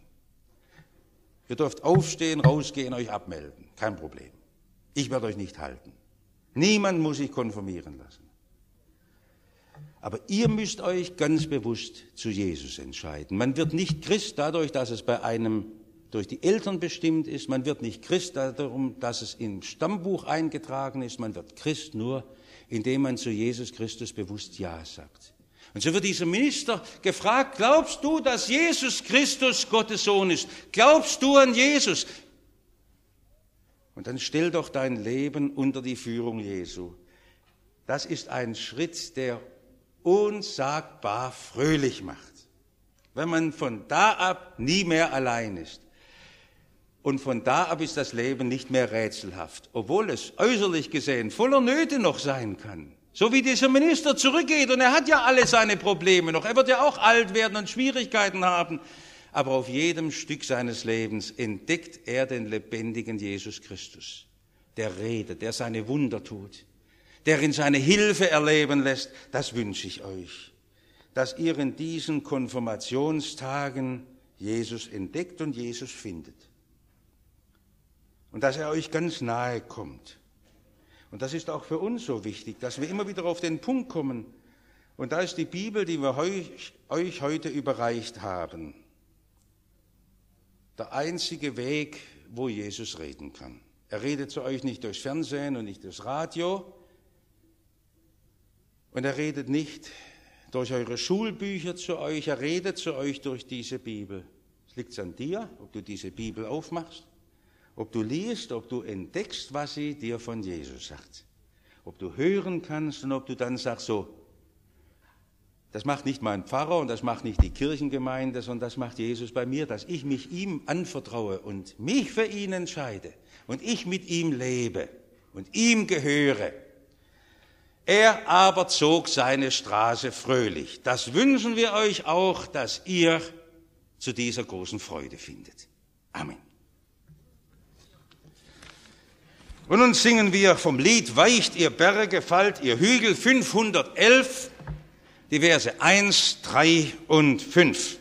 Ihr dürft aufstehen, rausgehen, euch abmelden. Kein Problem. Ich werde euch nicht halten. Niemand muss sich konfirmieren lassen. Aber ihr müsst euch ganz bewusst zu Jesus entscheiden. Man wird nicht Christ dadurch, dass es bei einem durch die Eltern bestimmt ist. Man wird nicht Christ darum, dass es im Stammbuch eingetragen ist. Man wird Christ nur, indem man zu Jesus Christus bewusst Ja sagt. Und so wird dieser Minister gefragt, glaubst du, dass Jesus Christus Gottes Sohn ist? Glaubst du an Jesus? Und dann stell doch dein Leben unter die Führung Jesu. Das ist ein Schritt, der unsagbar fröhlich macht, wenn man von da ab nie mehr allein ist. Und von da ab ist das Leben nicht mehr rätselhaft, obwohl es äußerlich gesehen voller Nöte noch sein kann. So wie dieser Minister zurückgeht und er hat ja alle seine Probleme noch. Er wird ja auch alt werden und Schwierigkeiten haben. Aber auf jedem Stück seines Lebens entdeckt er den lebendigen Jesus Christus, der redet, der seine Wunder tut, der in seine Hilfe erleben lässt. Das wünsche ich euch, dass ihr in diesen Konfirmationstagen Jesus entdeckt und Jesus findet. Und dass er euch ganz nahe kommt. Und das ist auch für uns so wichtig, dass wir immer wieder auf den Punkt kommen. Und da ist die Bibel, die wir euch, euch heute überreicht haben, der einzige Weg, wo Jesus reden kann. Er redet zu euch nicht durchs Fernsehen und nicht durchs Radio. Und er redet nicht durch eure Schulbücher zu euch. Er redet zu euch durch diese Bibel. Es liegt an dir, ob du diese Bibel aufmachst. Ob du liest, ob du entdeckst, was sie dir von Jesus sagt. Ob du hören kannst und ob du dann sagst, so, das macht nicht mein Pfarrer und das macht nicht die Kirchengemeinde, sondern das macht Jesus bei mir, dass ich mich ihm anvertraue und mich für ihn entscheide und ich mit ihm lebe. und ihm gehöre. Er aber zog seine Straße fröhlich. Das wünschen wir euch auch, dass ihr zu dieser großen Freude findet. Amen. Und nun singen wir vom Lied Weicht ihr Berge, fallt ihr Hügel, fünfhundertelf, die Verse eins, drei und fünf.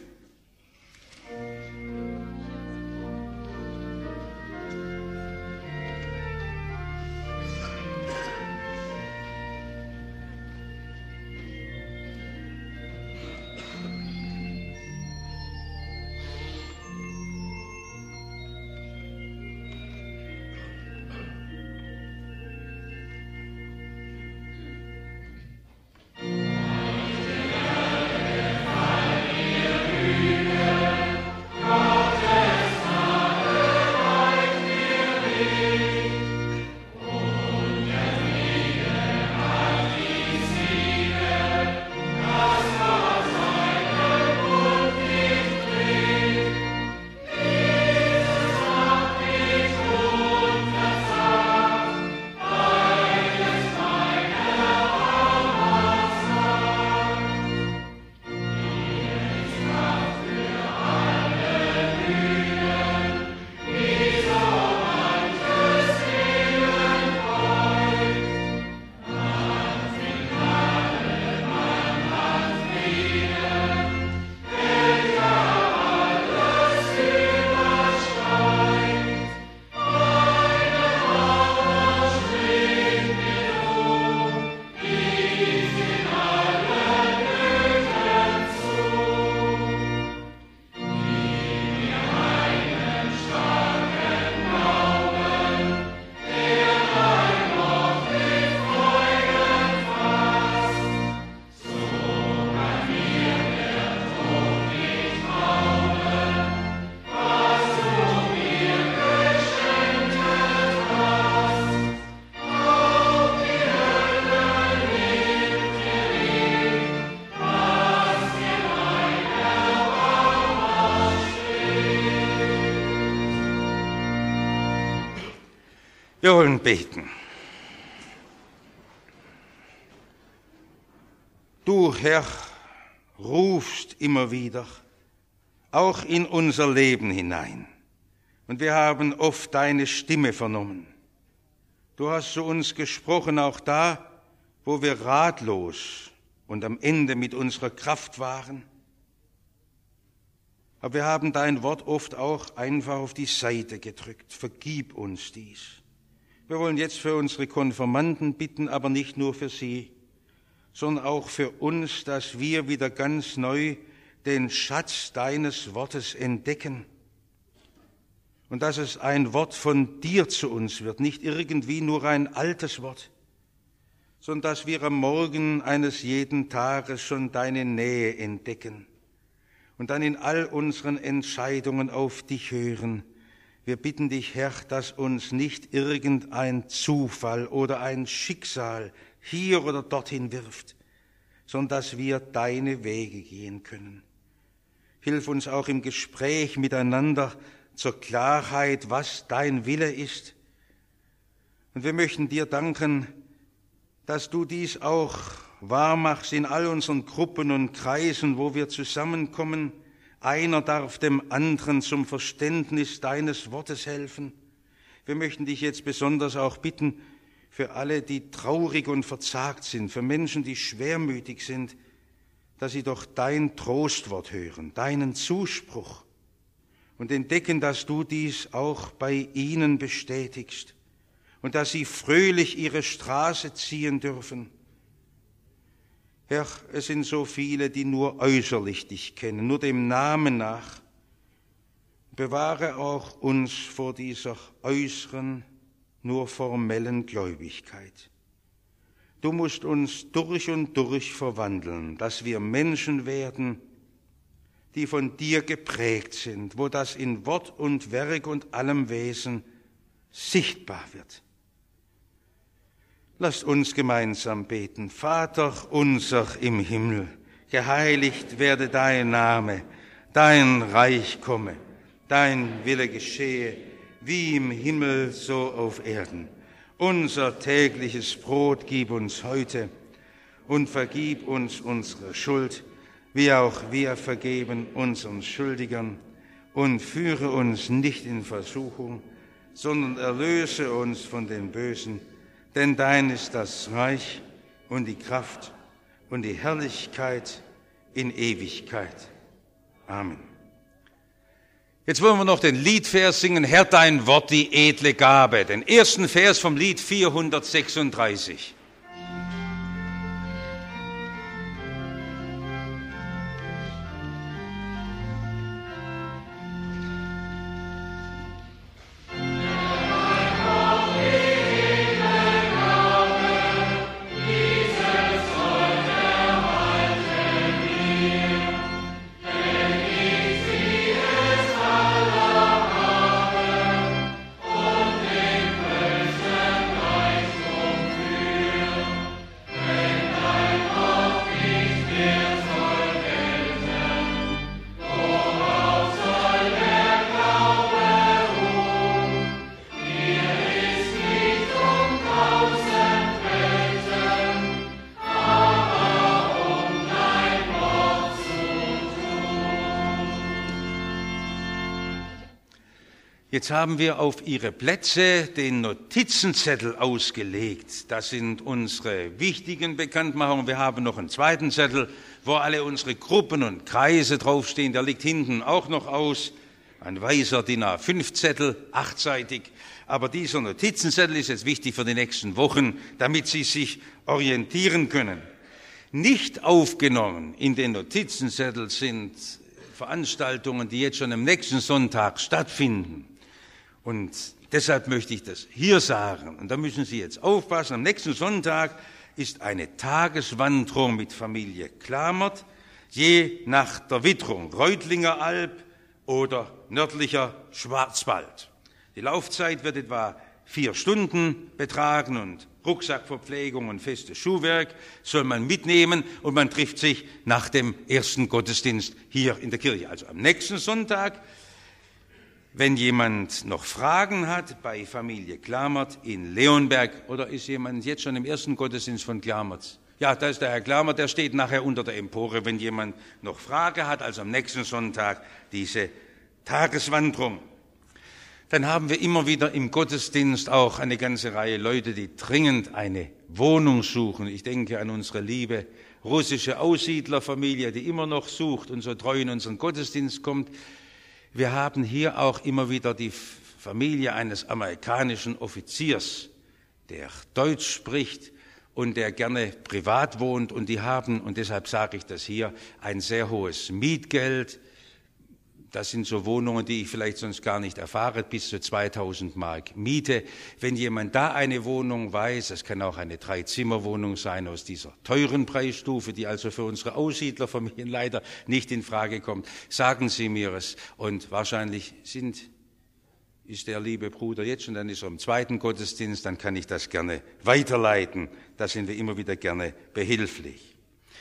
Wir wollen beten. Du, Herr, rufst immer wieder, auch in unser Leben hinein. Und wir haben oft deine Stimme vernommen. Du hast zu uns gesprochen, auch da, wo wir ratlos und am Ende mit unserer Kraft waren. Aber wir haben dein Wort oft auch einfach auf die Seite gedrückt. Vergib uns dies. Wir wollen jetzt für unsere Konfirmanden bitten, aber nicht nur für sie, sondern auch für uns, dass wir wieder ganz neu den Schatz deines Wortes entdecken und dass es ein Wort von dir zu uns wird, nicht irgendwie nur ein altes Wort, sondern dass wir am Morgen eines jeden Tages schon deine Nähe entdecken und dann in all unseren Entscheidungen auf dich hören. Wir bitten dich, Herr, dass uns nicht irgendein Zufall oder ein Schicksal hier oder dorthin wirft, sondern dass wir deine Wege gehen können. Hilf uns auch im Gespräch miteinander zur Klarheit, was dein Wille ist. Und wir möchten dir danken, dass du dies auch wahr machst in all unseren Gruppen und Kreisen, wo wir zusammenkommen. Einer darf dem anderen zum Verständnis deines Wortes helfen. Wir möchten dich jetzt besonders auch bitten für alle, die traurig und verzagt sind, für Menschen, die schwermütig sind, dass sie doch dein Trostwort hören, deinen Zuspruch und entdecken, dass du dies auch bei ihnen bestätigst und dass sie fröhlich ihre Straße ziehen dürfen. Herr, es sind so viele, die nur äußerlich dich kennen, nur dem Namen nach. Bewahre auch uns vor dieser äußeren, nur formellen Gläubigkeit. Du musst uns durch und durch verwandeln, dass wir Menschen werden, die von dir geprägt sind, wo das in Wort und Werk und allem Wesen sichtbar wird. Lasst uns gemeinsam beten. Vater unser im Himmel, geheiligt werde dein Name, dein Reich komme, dein Wille geschehe, wie im Himmel so auf Erden. Unser tägliches Brot gib uns heute und vergib uns unsere Schuld, wie auch wir vergeben unseren Schuldigern. Und führe uns nicht in Versuchung, sondern erlöse uns von dem Bösen. Denn dein ist das Reich und die Kraft und die Herrlichkeit in Ewigkeit. Amen. Jetzt wollen wir noch den Liedvers singen, Herr, dein Wort, die edle Gabe. Den ersten Vers vom Lied vierhundertsechsunddreißig. Jetzt haben wir auf Ihre Plätze den Notizenzettel ausgelegt. Das sind unsere wichtigen Bekanntmachungen. Wir haben noch einen zweiten Zettel, wo alle unsere Gruppen und Kreise draufstehen. Der liegt hinten auch noch aus. Ein weißer D I N A fünf Zettel, achtseitig. Aber dieser Notizenzettel ist jetzt wichtig für die nächsten Wochen, damit Sie sich orientieren können. Nicht aufgenommen in den Notizenzettel sind Veranstaltungen, die jetzt schon am nächsten Sonntag stattfinden. Und deshalb möchte ich das hier sagen. Und da müssen Sie jetzt aufpassen. Am nächsten Sonntag ist eine Tageswanderung mit Familie Klamert, je nach der Witterung, Reutlinger Alb oder nördlicher Schwarzwald. Die Laufzeit wird etwa vier Stunden betragen und Rucksackverpflegung und festes Schuhwerk soll man mitnehmen und man trifft sich nach dem ersten Gottesdienst hier in der Kirche. Also am nächsten Sonntag. Wenn jemand noch Fragen hat bei Familie Klamert in Leonberg, oder ist jemand jetzt schon im ersten Gottesdienst von Klamert? Ja, da ist der Herr Klamert, der steht nachher unter der Empore, wenn jemand noch Frage hat, also am nächsten Sonntag diese Tageswanderung. Dann haben wir immer wieder im Gottesdienst auch eine ganze Reihe Leute, die dringend eine Wohnung suchen. Ich denke an unsere liebe russische Aussiedlerfamilie, die immer noch sucht und so treu in unseren Gottesdienst kommt. Wir haben hier auch immer wieder die Familie eines amerikanischen Offiziers, der Deutsch spricht und der gerne privat wohnt. Und die haben, und deshalb sage ich das hier, ein sehr hohes Mietgeld. Das sind so Wohnungen, die ich vielleicht sonst gar nicht erfahre, bis zu zweitausend Mark Miete. Wenn jemand da eine Wohnung weiß, es kann auch eine Drei-Zimmer-Wohnung sein aus dieser teuren Preisstufe, die also für unsere Aussiedlerfamilien leider nicht in Frage kommt, sagen Sie mir es. Und wahrscheinlich sind, ist der liebe Bruder jetzt schon, dann ist er im zweiten Gottesdienst, dann kann ich das gerne weiterleiten. Da sind wir immer wieder gerne behilflich.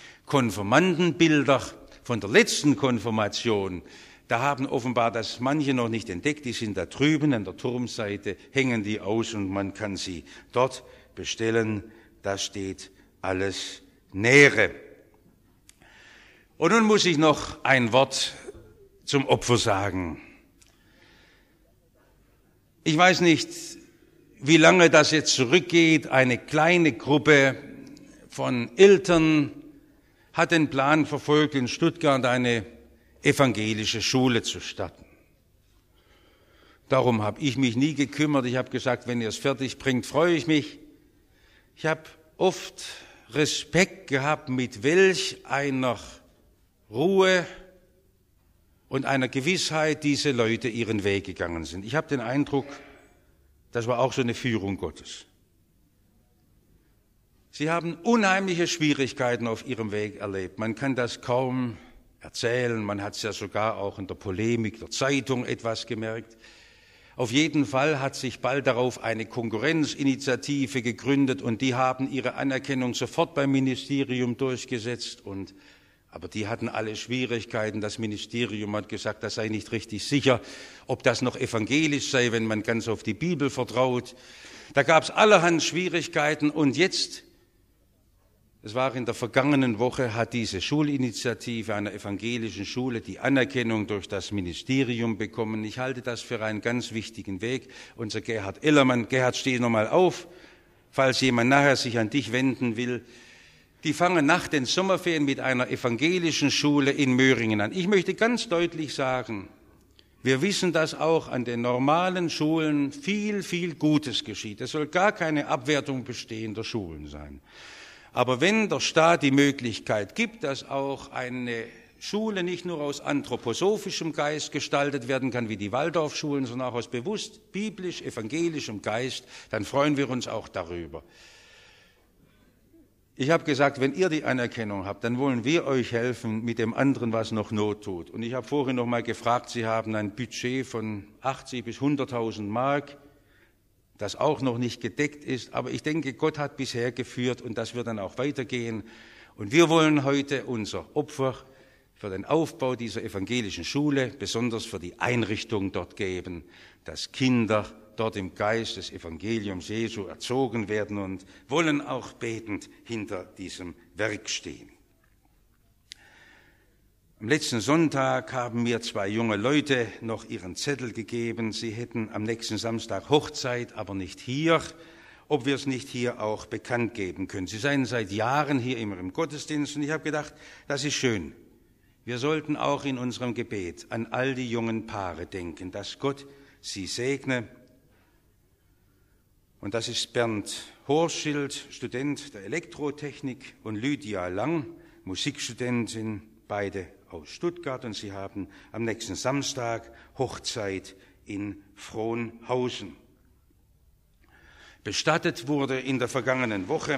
Konfirmandenbilder von der letzten Konfirmation, da haben offenbar das manche noch nicht entdeckt, die sind da drüben an der Turmseite, hängen die aus und man kann sie dort bestellen. Da steht alles Nähere. Und nun muss ich noch ein Wort zum Opfer sagen. Ich weiß nicht, wie lange das jetzt zurückgeht. Eine kleine Gruppe von Eltern hat den Plan verfolgt, in Stuttgart eine evangelische Schule zu starten. Darum habe ich mich nie gekümmert. Ich habe gesagt, wenn ihr es fertig bringt, freue ich mich. Ich habe oft Respekt gehabt, mit welch einer Ruhe und einer Gewissheit diese Leute ihren Weg gegangen sind. Ich habe den Eindruck, das war auch so eine Führung Gottes. Sie haben unheimliche Schwierigkeiten auf ihrem Weg erlebt. Man kann das kaum erzählen, man hat es ja sogar auch in der Polemik der Zeitung etwas gemerkt. Auf jeden Fall hat sich bald darauf eine Konkurrenzinitiative gegründet und die haben ihre Anerkennung sofort beim Ministerium durchgesetzt und Aber die hatten alle Schwierigkeiten. Das Ministerium hat gesagt, das sei nicht richtig sicher, ob das noch evangelisch sei, wenn man ganz auf die Bibel vertraut. Da gab es allerhand Schwierigkeiten. Und jetzt, es war in der vergangenen Woche, hat diese Schulinitiative einer evangelischen Schule die Anerkennung durch das Ministerium bekommen. Ich halte das für einen ganz wichtigen Weg. Unser Gerhard Ellermann, Gerhard, steh nochmal auf, falls jemand nachher sich an dich wenden will. Die fangen nach den Sommerferien mit einer evangelischen Schule in Möhringen an. Ich möchte ganz deutlich sagen, wir wissen, dass auch an den normalen Schulen viel, viel Gutes geschieht. Es soll gar keine Abwertung bestehender Schulen sein. Aber wenn der Staat die Möglichkeit gibt, dass auch eine Schule nicht nur aus anthroposophischem Geist gestaltet werden kann, wie die Waldorfschulen, sondern auch aus bewusst biblisch-evangelischem Geist, dann freuen wir uns auch darüber. Ich habe gesagt, wenn ihr die Anerkennung habt, dann wollen wir euch helfen mit dem anderen, was noch Not tut. Und ich habe vorhin noch mal gefragt, Sie haben ein Budget von achtzig bis hunderttausend Mark, das auch noch nicht gedeckt ist. Aber ich denke, Gott hat bisher geführt und das wird dann auch weitergehen. Und wir wollen heute unser Opfer für den Aufbau dieser evangelischen Schule, besonders für die Einrichtung dort geben, dass Kinder dort im Geist des Evangeliums Jesu erzogen werden und wollen auch betend hinter diesem Werk stehen. Am letzten Sonntag haben mir zwei junge Leute noch ihren Zettel gegeben. Sie hätten am nächsten Samstag Hochzeit, aber nicht hier, ob wir es nicht hier auch bekannt geben können. Sie seien seit Jahren hier immer im Gottesdienst und ich habe gedacht, das ist schön. Wir sollten auch in unserem Gebet an all die jungen Paare denken, dass Gott sie segne. Und das ist Bernd Horschild, Student der Elektrotechnik, und Lydia Lang, Musikstudentin, beide aus Stuttgart. Und sie haben am nächsten Samstag Hochzeit in Frohnhausen. Bestattet wurde in der vergangenen Woche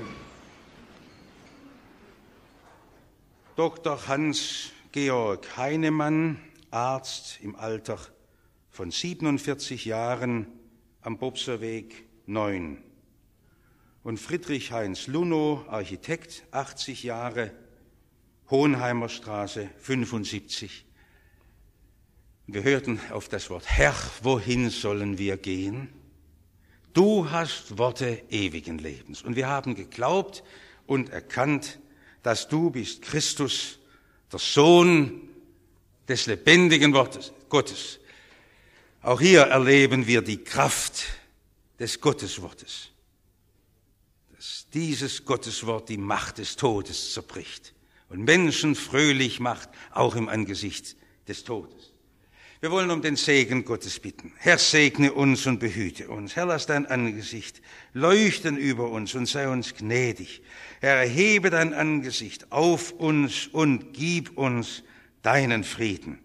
Doktor Hans-Georg Heinemann, Arzt im Alter von siebenundvierzig Jahren am Bobserweg neun. Und Friedrich Heinz Lunow, Architekt, achtzig Jahre, Hohenheimer Straße fünfundsiebzig. Wir hörten auf das Wort: Herr, wohin sollen wir gehen? Du hast Worte ewigen Lebens. Und wir haben geglaubt und erkannt, dass du bist Christus, der Sohn des lebendigen Wortes Gottes. Auch hier erleben wir die Kraft des Gotteswortes, dass dieses Gotteswort die Macht des Todes zerbricht und Menschen fröhlich macht, auch im Angesicht des Todes. Wir wollen um den Segen Gottes bitten. Herr, segne uns und behüte uns. Herr, lass dein Angesicht leuchten über uns und sei uns gnädig. Herr, erhebe dein Angesicht auf uns und gib uns deinen Frieden.